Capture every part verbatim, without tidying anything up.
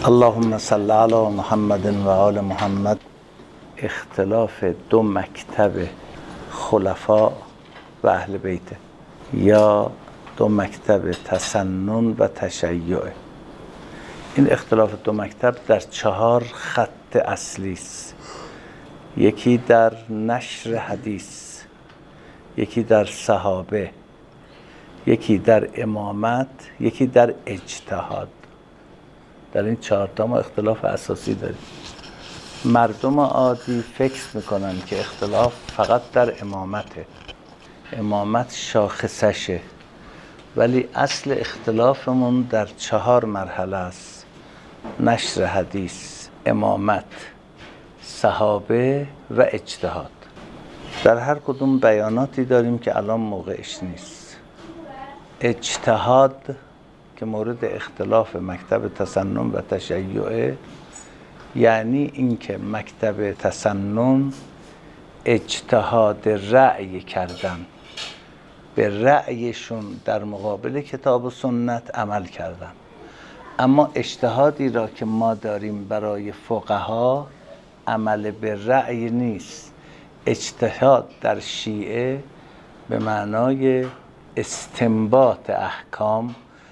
اللهم صل علی محمد و آل محمد. اختلاف دو مکتب خلفا و اهل بیت یا دو مکتب تسنن و تشیع. این اختلاف دو مکتب در چهار خط اصلی است. یکی در نشر حدیث، یکی در صحابه، یکی در امامت، یکی در اجتهاد. در این چهار تا ما اختلاف اساسی داریم. مردم عادی فکر میکنن که اختلاف فقط در امامته، امامت شاخصشه، ولی اصل اختلافمون در چهار مرحله است: نشر حدیث، امامت، صحابه و اجتهاد. در هر کدوم بیاناتی داریم که الان موقعش نیست. اجتهاد که مورد اختلاف مکتب تسنن و تشیع، یعنی اینکه مکتب تسنن اجتهاد رأی کردن، به رأیشون در مقابل کتاب و سنت عمل کردن. اما اجتهادی را که ما داریم برای فقها عمل به رأی نیست. اجتهاد در شیعه به معنای استنباط احکام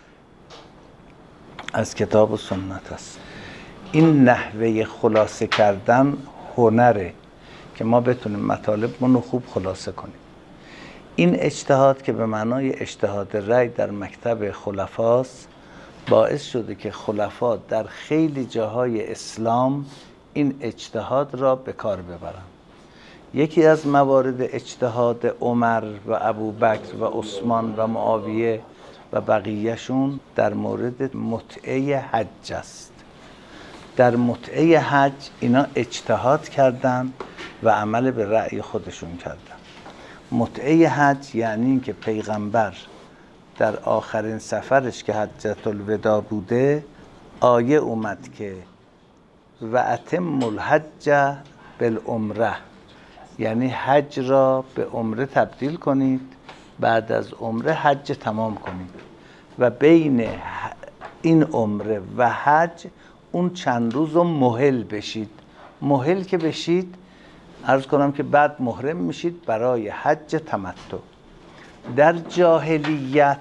از کتاب و سنت است. این نحوه خلاصه کردن هنره که ما بتونیم مطالبمون رو خوب خلاصه کنیم. این اجتهاد که به معنای اجتهاد رأی در مکتب خلفاست، باعث شده که خلفا در خیلی جاهای اسلام این اجتهاد را به کار ببرن. یکی از موارد اجتهاد عمر و ابوبکر و عثمان و معاویه و بقیهشون در مورد متعه حج است. در متعه حج اینا اجتهاد کردن و عمل به رأی خودشون کردن. متعه حج یعنی اینکه پیغمبر در آخرین سفرش که حجة الوداع بوده، آیه اومد که و اتم الحج بالعمره، یعنی حج را به عمره تبدیل کنید، بعد از عمره حج تمام کنید و بین این عمره و حج اون چند روز رو مهل بشید. مهل که بشید، عرض کنم که بعد محرم میشید برای حج تمتع. در جاهلیت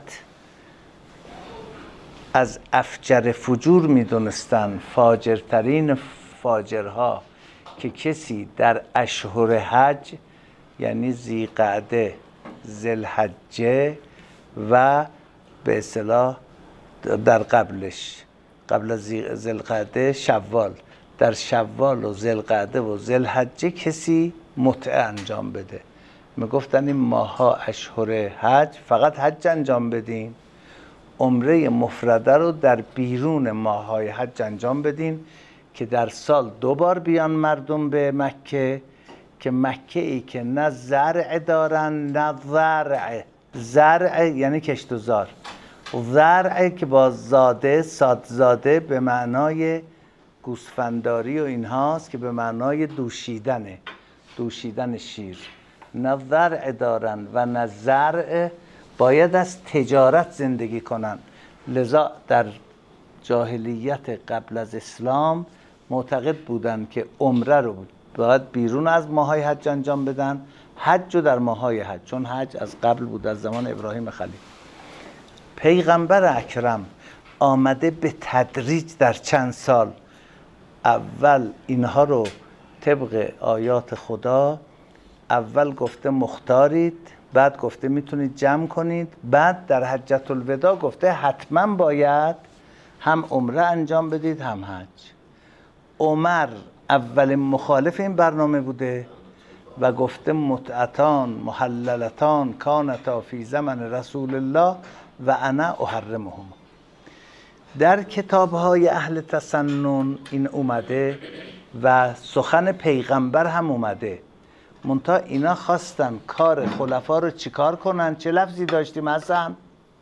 از افجر فجور میدونستن، فاجرترین فاجرها، که کسی در اشهر حج یعنی ذیقعده، ذوالحجه و به اصطلاح در قبلش، قبل از ذوالقعده شوال، در شوال و ذوالقعده و ذوالحجه کسی متعه انجام بده. میگفتن این ماها اشهر حج، فقط حج انجام بدین، عمره مفرده رو در بیرون ماهای حج انجام بدین که در سال دو بار بیان مردم به مکه، که مکه ای که نه زرع دارن نه زرع. زرع یعنی کشت و زار، زرع که با زاده، سادزاده به معنای گوسفنداری و اینهاست، که به معنای دوشیدنه، دوشیدن شیر. نه زرع دارن و نه زرع، باید از تجارت زندگی کنن. لذا در جاهلیت قبل از اسلام معتقد بودن که عمره رو باید بیرون از ماهای حج انجام بدن، حج رو در ماهای حج، چون حج از قبل بود، از زمان ابراهیم خلیل. پیغمبر اکرم آمده به تدریج در چند سال اول اینها رو طبق آیات خدا، اول گفته مختارید، بعد گفته میتونید جمع کنید، بعد در حجة الوداع گفته حتما باید هم عمره انجام بدید هم حج. عمر اول مخالف این برنامه بوده و گفته متعتان محللتان کانتا فی زمن رسول الله و انا احرمهم. در کتاب‌های اهل تسنن این اومده و سخن پیغمبر هم اومده، منتها اینا خواستن کار خلفا رو چیکار کنن؟ چه لفظی داشتیم حسن؟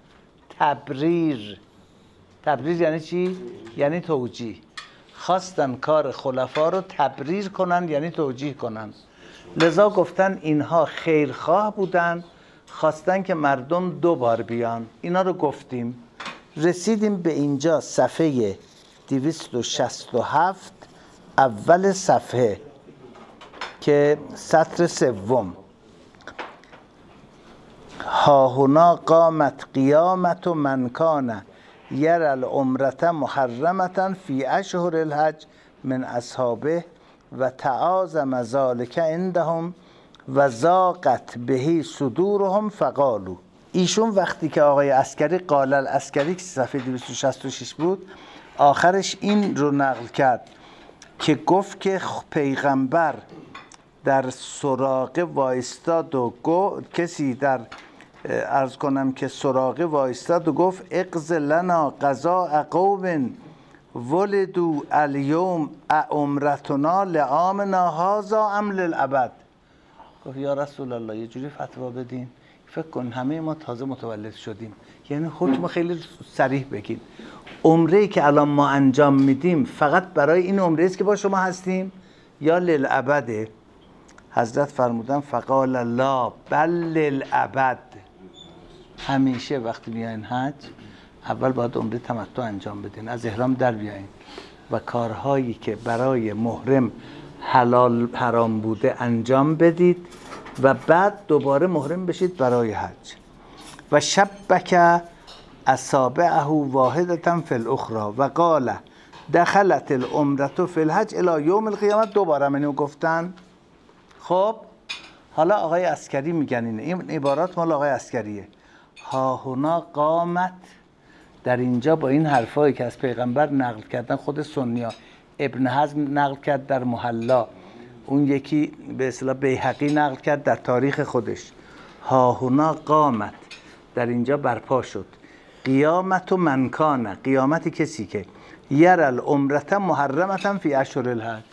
تبریر. تبریر یعنی چی؟ یعنی توجیه. خواستن کار خلفا رو تبریر کنن، یعنی توجیه کنن. لذا گفتن اینها خیرخواه بودن، خواستن که مردم دو بار بیان. اینا رو گفتیم. رسیدیم به اینجا صفحه دویست و شصت و هفت اول صفحه که سطر سوم. ها هنا قامت قیامت و من کان یر العمرة محرمة فی اشهر الحج من اصحابه و تعاظم ذلک عندهم و ضاقت بهی صدورهم فقالوا. ایشون وقتی که آقای عسکری قال العسکری که صفحه دویست و شصت و شش بود آخرش این رو نقل کرد که گفت که پیغمبر در سراغه وایستاد و گفت کسی در عرض کنم که سراغه وایستاد و گفت اقض لنا قضاء قوم ولدوا الیوم عمرتنا لعامنا هذا ام للابد. گفت یا رسول الله یه جوری فتوا بدین فکر کن همه ما تازه متولد شدیم، یعنی حکم خیلی صریح بگین عمره ای که الان ما انجام میدیم فقط برای این عمره است که با شما هستیم یا للابد؟ حضرت فرمودن فقال لا بل للابد. همیشه وقتی بیاین حج اول باید عمره تمتع انجام بدین، از احرام در بیاین و کارهایی که برای محرم حلال حرام بوده انجام بدید و بعد دوباره محرم بشید برای حج. و شبک اصابعه واحدة فی الاخرى و قال دخلت العمرة فی الحج الی یوم القیامة. دوباره منو گفتن. خب حالا آقای عسکری میگن اینه، این عبارات مال آقای عسکریه. ها هنا قامت، در اینجا با این حرفایی که از پیغمبر نقل کردن خود سنی‌ها، ابن حزم نقل کرد در محلا، اون یکی به اصطلاح بیهقی نقل کرد در تاریخ خودش. ها هنا قامت، در اینجا برپا شد. قیامت و منکانه، قیامت کسی که یر العمرة محرمة فی اشهر الحج،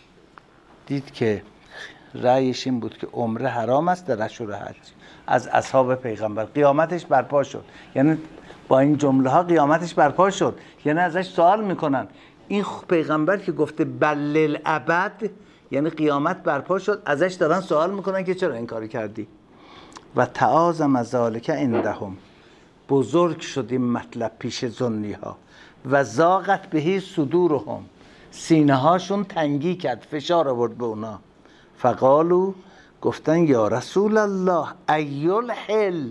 دید که رأیش این بود که عمره حرام است در اشهر حج از اصحاب پیغمبر. قیامتش برپا شد، یعنی با این جمله ها قیامتش برپا شد، یعنی ازش سوال میکنن این پیغمبر که گفته بل الابد یعنی قیامت برپا شد، ازش دارن سوال میکنن که چرا این کاری کردی. و تعاظم ذلک عندهم، بزرگ شد این مطلب پیش ظنی ها. و ضاقت بهی صدورهم، سینه هاشون تنگی کرد، فشار آورد به اونا. فقالو، گفتن یا رسول الله ایل حل،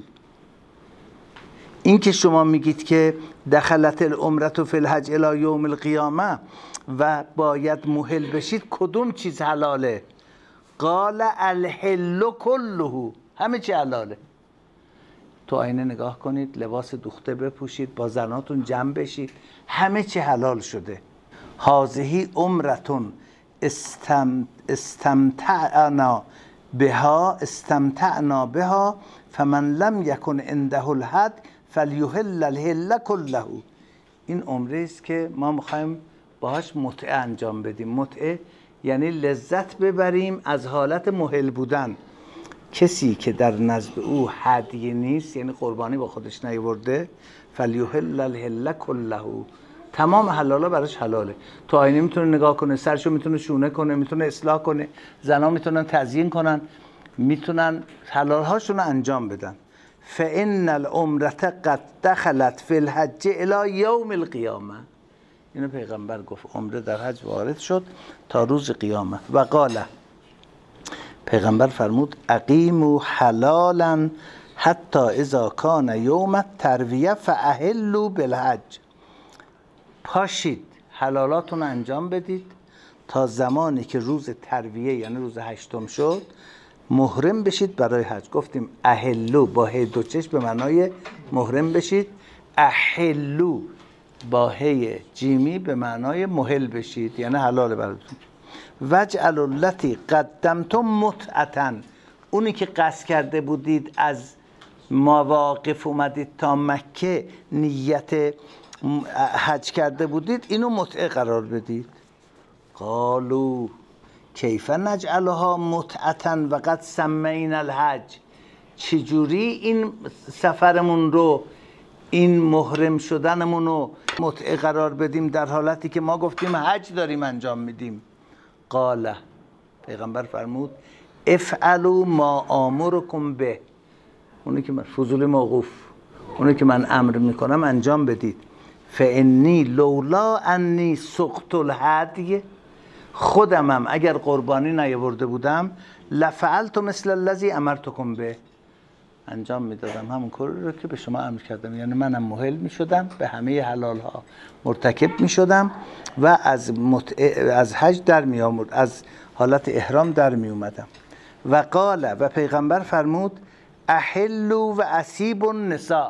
این که شما میگید که دخلت العمرة فی الحج الی یوم القیامه و باید محل بشید، کدوم چیز حلاله؟ قال الحل کله، همه چی حلاله. تو آینه نگاه کنید، لباس دوخته بپوشید، با زناتون جمع بشید، همه چی حلال شده. هذه عمرتون استم استمتعنا بها استمتعنا بها فمن لم یکن عنده الحد فلیحل الحل کله. این عمره است که ما میخوایم باهاش متعه انجام بدیم. متعه یعنی لذت ببریم از حالت محل بودن. کسی که در نزد او هدیه نیست، یعنی قربانی با خودش نیاورده، فلیحل الحل کله، تمام حلالا براش حلاله. تو آینه میتونه نگاه کنه، سرشو میتونه شونه کنه، میتونه اصلاح کنه، زنا میتونن تزیین کنن، میتونن حلالهاشون رو انجام بدن. فان العمرة قد دخلت فی الحج الی یوم القیامه، اینو پیغمبر گفت عمره در حج وارد شد تا روز قیامت. و قال، پیغمبر فرمود اقیموا حلالا حتی اذا کان یوم الترویه فاحلوا بالحج، پاشید حلالاتون انجام بدید تا زمانی که روز ترویه یعنی روز هشتم شد محرم بشید برای حج. گفتیم احلو با هی دو چشم به معنای محرم بشید، احلو با هی جیمی به معنای محل بشید یعنی حلال براتون. وجعلوا التی قدمتم متعة، اونی که قصد کرده بودید از مواقف اومدید تا مکه نیت حج کرده بودید اینو متعه قرار بدید. قالو کیف نجعلها متعة و قد سمینا الحج، چجوری این سفرمون رو، این محرم شدنمون رو متعه قرار بدیم در حالتی که ما گفتیم حج داریم انجام میدیم؟ قال، پیغمبر فرمود افعلوا ما آمرکم به، اونی که من فضول موقوف، اونی که من امر میکنم انجام بدید. فانی لولا انی سقط الهدی، خودمم اگر قربانی نیاورده بودم لفعلت مثل الذی امرتکم به، انجام میدادم همون کار رو که به شما امر کردم. یعنی منم مهل میشدم، به همه حلال ها مرتکب میشدم و از مت... از حج در می آمد، از حالت احرام در می اومدم. و قال، و پیغمبر فرمود احلوا و اسیبوا النساء،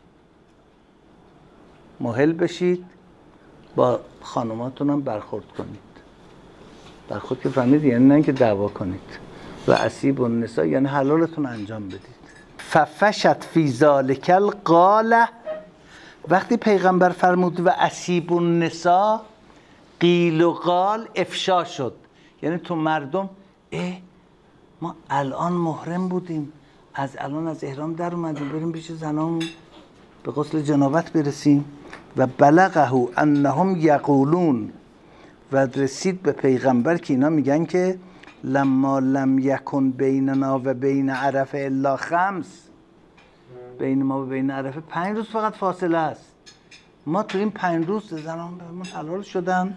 مهل بشید با خانماتون هم برخورد کنید. برخورد که فهمید یعنی نه که دعوا کنید. و اسیبوا النساء یعنی حلالتون انجام بدید. ففشت فی ذلک القاله، وقتی پیغمبر فرمود و اسیبوا النساء، قیل و قال افشا شد. یعنی تو مردم اه ما الان محرم بودیم، از الان از احرام در اومدیم بریم پیش زنامون به غسل جنابت برسیم. و بلغه انهم یقولون، و رسید به پیغمبر که اینا میگن که لما لم یکن بیننا و بین عرفه الا خمس، بین ما و بین عرفه پنج روز فقط فاصله است، ما تو این پنج روز زنان بهمون حلال شدن.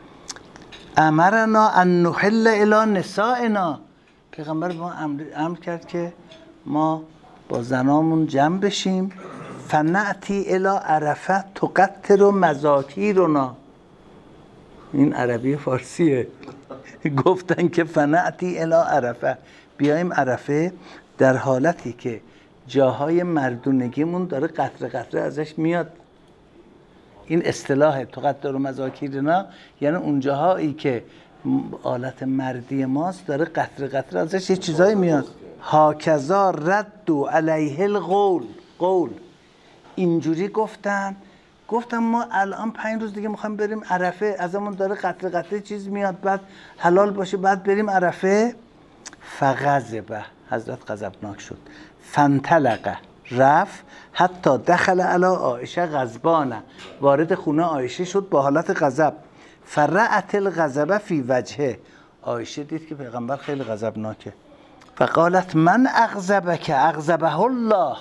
امرنا ان نحل الی نسائنا، پیغمبر به ما امر, امر کرد که ما با زنامون جمع بشیم. فنأتی الی عرفه تقطر و مذاکیرنا، این عربی فارسیه. گفتن که فنأتی الی عرفه، بیایم عرفه در حالتی که جاهای مردونگیمون داره قطره قطره ازش میاد. این اصطلاح تقطر و مذاکیرنا یعنی اون جاهایی که آلت مردی ماست داره قطره قطره ازش یه چیزایی میاد. هاکذا ردوا علیه القول، قول اینجوری گفتن گفتم ما الان پنج روز دیگه میخوایم بریم عرفه، ازمون داره قطره قطره چیز میاد، بعد حلال باشه بعد بریم عرفه. فغضب، حضرت غضبناک شد. فانطلق، رفت حتی دخل علی عایشه غضبانه، وارد خونه عایشه شد با حالت غضب. فرأت الغضب فی وجهه، عایشه دید که پیغمبر خیلی غضبناکه. فقالت من اغضبک اغضبه الله،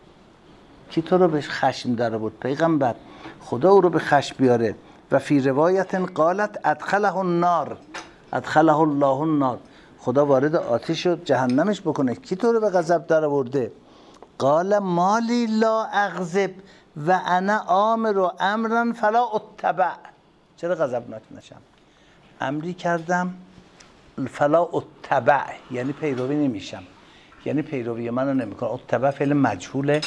کی تو رو به خشم داره بود؟ پیغمبر، خدا او رو به خشم بیاره. و فی روایت قالت ادخله النار، ادخله الله النار، خدا وارد آتش و جهنمش بکنه، کی تو رو به غضب در آورده؟ قال مالی لا اغضب و انا آمر امرا فلا اتبع، چرا غضبناک نشم؟ امری کردم فلا اتبع یعنی پیروی نمیشم، یعنی پیروی منو نمیکنم. اتبع فعل مجهوله،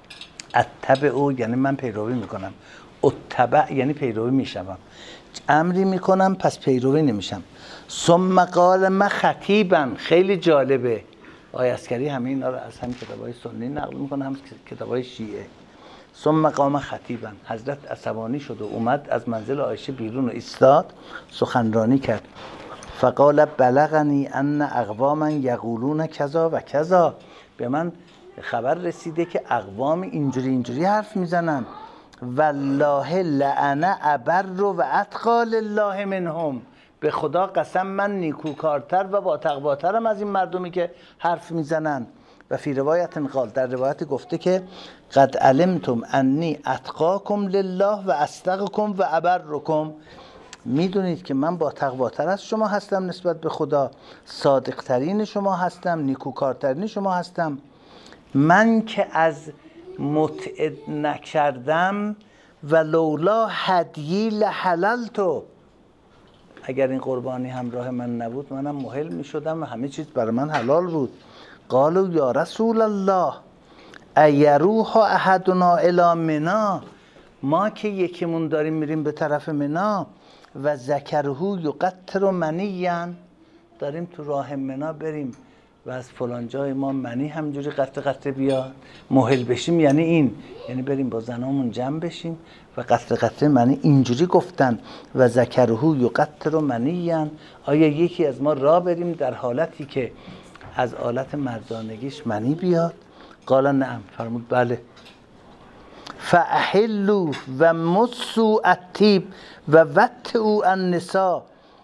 اتبع او یعنی من پیروی میکنم، اتبع یعنی پیروی میشم، امری میکنم پس پیروی نمیشم. ثم قال ما خطیبا، خیلی جالبه، آیه عسکری همه اینا رو از هم کتابای سنی نقل میکنه هم کتابای شیعه. ثم قام خطیبا، حضرت عصبانی شد و اومد از منزل عایشه بیرون و ایستاد سخنرانی کرد. فقال بلغنی ان اقواما یقولون کذا و کذا، به من خبر رسیده که اقوام اینجوری اینجوری حرف میزنن. والله لعنه ابر و اتقى لله منهم، به خدا قسم من نیکوکارتر و با تقواترم از این مردمی که حرف میزنن. و فی روایت قال، در روایت گفته که قد علمتم انی اتقاکم لله و اصدقکم و ابرکم، میدونید که من با تقواتر از شما هستم نسبت به خدا، صادقترین شما هستم، نیکوکارترین شما هستم. من که از متعد نکردم و لولا هدیی لحللتو، اگر این قربانی همراه من نبود منم مهل می شدم و همه چیز برای من حلال بود. قالوا یا رسول الله ایروح احدنا الی منی، ما که یکیمون داریم میریم به طرف منی و ذکره یقطر منیا، داریم تو راه منی بریم و از فلان جای ما منی همجوری قطره قطره بیاد، مهل بشیم یعنی این، یعنی بریم با زنامون جمع بشیم و قطره قطره منی اینجوری گفتن. و ذکره یقطر منیا، آیا یکی از ما راه بریم در حالتی که از آلت مردانگیش منی بیاد؟ قال نعم، فرمود بله. فاحلوا و مسوا الطیب و وطئوا النساء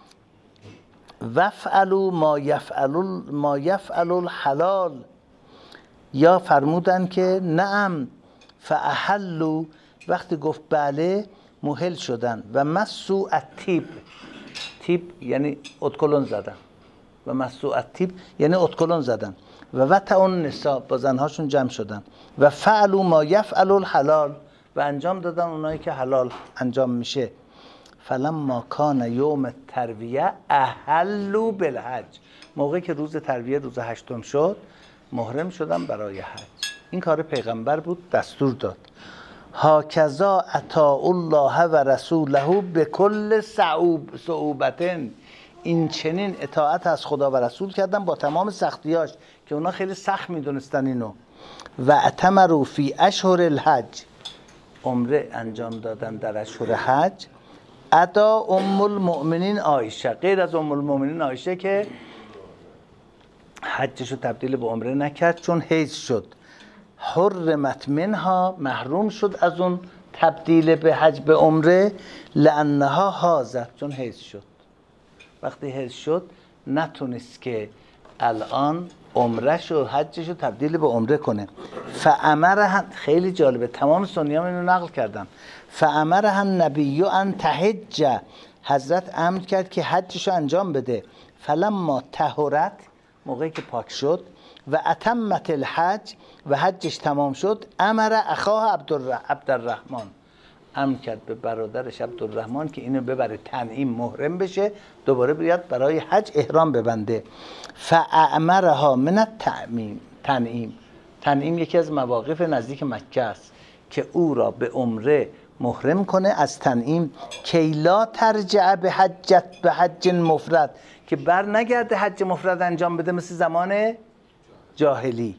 وفعلوا ما یفعل ما یفعل الحلال، یا فرمودن که نعم فاحلوا وقتی گفت بله مهل شدن و مسو الطیب، تیب یعنی ادکلون زدن و مسو الطیب یعنی ادکلون زدن و وطع النساء با زنهاشون جمع شدن و فعلوا ما یفعل الحلال و انجام دادن اونایی که حلال انجام میشه. فلما کان یوم الترویه احلوا بالحج، موقعی که روز ترویه روز هشتم شد محرم شدن برای حج. این کار پیغمبر بود، دستور داد. هاکذا اطاع الله و رسوله به کل صعوب صعوبتن، این چنین اطاعت از خدا و رسول کردن با تمام سختیاش که اونا خیلی سخت میدونستن اینو. و اتمروا فی اشهر الحج، عمره انجام دادن در اشهر حج. ادا ام المؤمنین عایشه، غیر از ام المؤمنین عایشه که حجشو تبدیل به عمره نکرد چون حیض شد. حرمت منها، محروم شد از اون تبدیل به حج به عمره. لانها حاضت، چون حیض شد. وقتی حیض شد نتونست که الان عمرهش و حجش رو تبدیل به عمره کنه. فامرها، خیلی جالبه تمام سنیان اینو نقل کردن، فامرها النبی ان تحج، حضرت امر کرد که حجش رو انجام بده. فلما طهرت، موقعی که پاک شد، و اتمت الحج، و حجش تمام شد، امر اخاه عبدالرحمن، امر کرد به برادرش عبدالرحمن که اینو ببره تنعیم محرم بشه، دوباره بیاد برای حج احرام ببنده. فاعمرها من التعمیم، تنعیم تنعیم یکی از مواقف نزدیک مکه است که او را به عمره محرم کنه از تنعیم. کیلا ترجع به حجت به حج مفرد، که بر نگرده حج مفرد انجام بده مثل زمان جاهلی.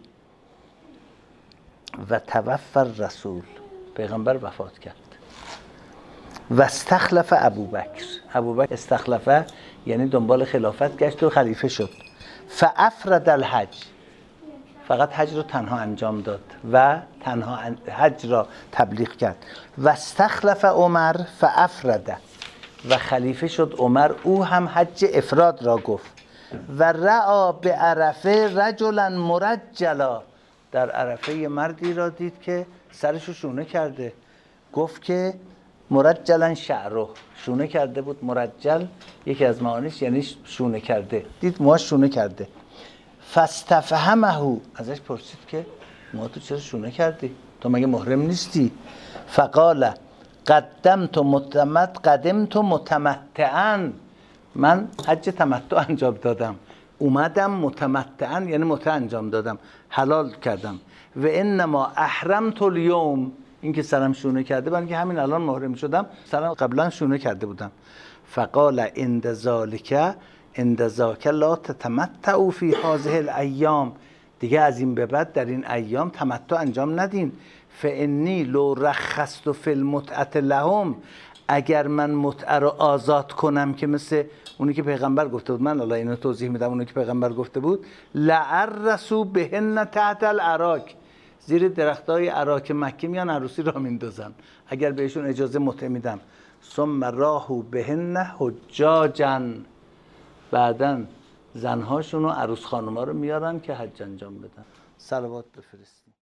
و توفر رسول، پیغمبر وفات کرد. و استخلف ابوبکر، ابوبکر استخلفه یعنی دنبال خلافت گشت و خلیفه شد. فافرد الحج، فقط حج رو تنها انجام داد و تنها حج را تبلیغ کرد. و استخلف عمر فافرد، و خلیفه شد عمر، او هم حج افراد را گفت. و رعا به عرفه رجلا مرجلا، در عرفه یه مردی را دید که سرشو شونه کرده، گفت که مرجلا شعره، شونه کرده بود. مرجل یکی از معانیش یعنی شونه کرده، دید موهاش شونه کرده. فاستفهمه، ازش پرسید که موها تو چرا شونه کردی؟ تو مگه محرم نیستی؟ فقال قدمت متمت قدمت متمتعا، من حج تمتع انجام دادم، اومدم متمتعا یعنی متع انجام دادم، حلال کردم. و انما احرمت الیوم، این که سرم شونه کرده، برای اینکه همین الان محرم شدم، سرم قبلا شونه کرده بودم. فقال عند ذالک عند ذاک لا تتمتعوا فی هذه الایام، دیگه از این به بعد در این ایام تمتع انجام ندین. فانی لو رخصت فی المتعه لهم، اگر من متعه رو آزاد کنم که مثل اونی که پیغمبر گفته بود، من الله اینو توضیح میدم، اونی که پیغمبر گفته بود، لعرسوا بهن تحت الاراک، زیر درختای اراک مکه میان عروسی را میندازن، اگر بهشون اجازه متعه میدم. ثم راهو بهن حجاجا، بعدن زنهاشون و عروس خانوما رو میارن که حج انجام بدن. صلوات بفرستیم.